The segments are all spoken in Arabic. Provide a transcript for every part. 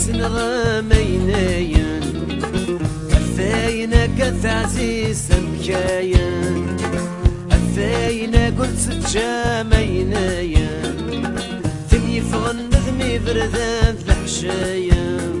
سنغامينين أفاينا كثعزيز سمكاين أفاينا قلت ستجامينين ثني فغن ذمي بردان الحشاين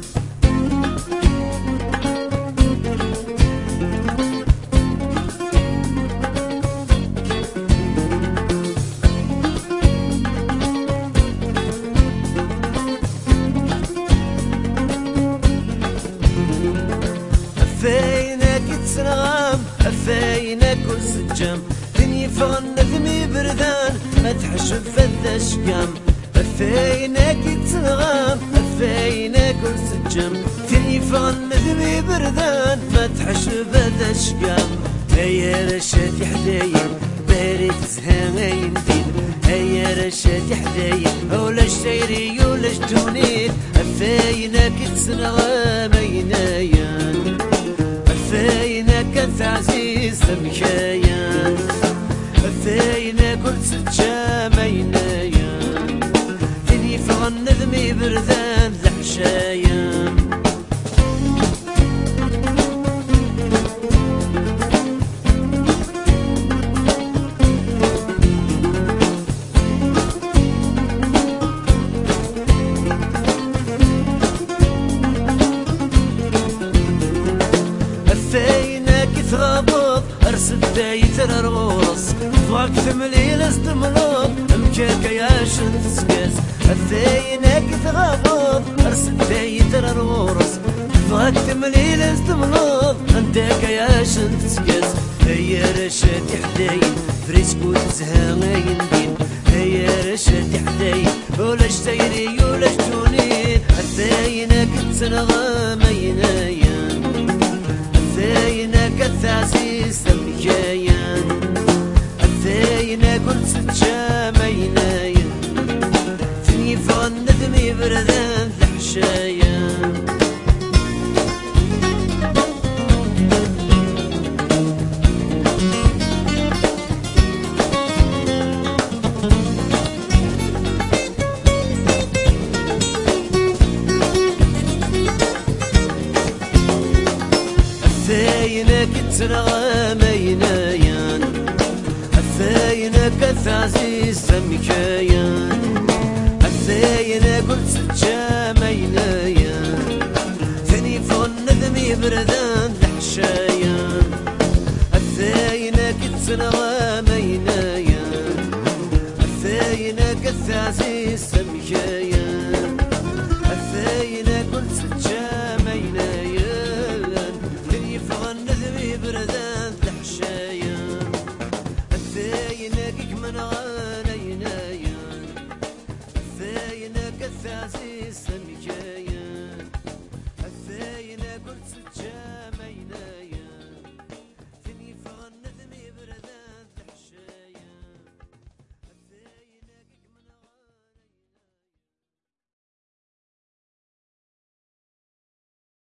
أفاينا كتسنغام أفاينا كل سجام ثني فغن ذمي بردان ما تحشب فذا شقام أفاينا كتسنغام أفاينا كل سجام ثني فغن ذمي بردان ما تحشب فذا شقام هيا رشاتي حدايا بارد زهاين دين هيا رشاتي حدايا ولا شتيري ولا شتونيت أفاينا كتسنغام أينايان أفاينا كثعزيز سمكايان أفاينا كل ستجامينايان ثني فغن ذمي بردان الحشايان أفاينا كتغابط أرسل دايتر الغورس فواك ثملي لستملوط مكاكا ياشن تسكاس أفاينا كتغابط أرسل دايتر الغورس فواك ثملي لستملوط انتاكا ياشن تسكاس هيا رشاتي حداين فريسكو تزهاين دين هيا رشاتي حداين ولا شتيري ولا شتونيت أفاينا كتسنغامينايان أفاينا كثعزيز سمكايان أفاينا كل ستجامينايان ثني فغن ذمي بردان الحشايان أفاينا كتسنغامينايان أفاينا كثعزيز سمكايان أفاينا كل ستجامينايان ثني فغن ذمي بردان الحشايان أفاينا كتسنغامينايان أفاينا كثعزيز سمكايان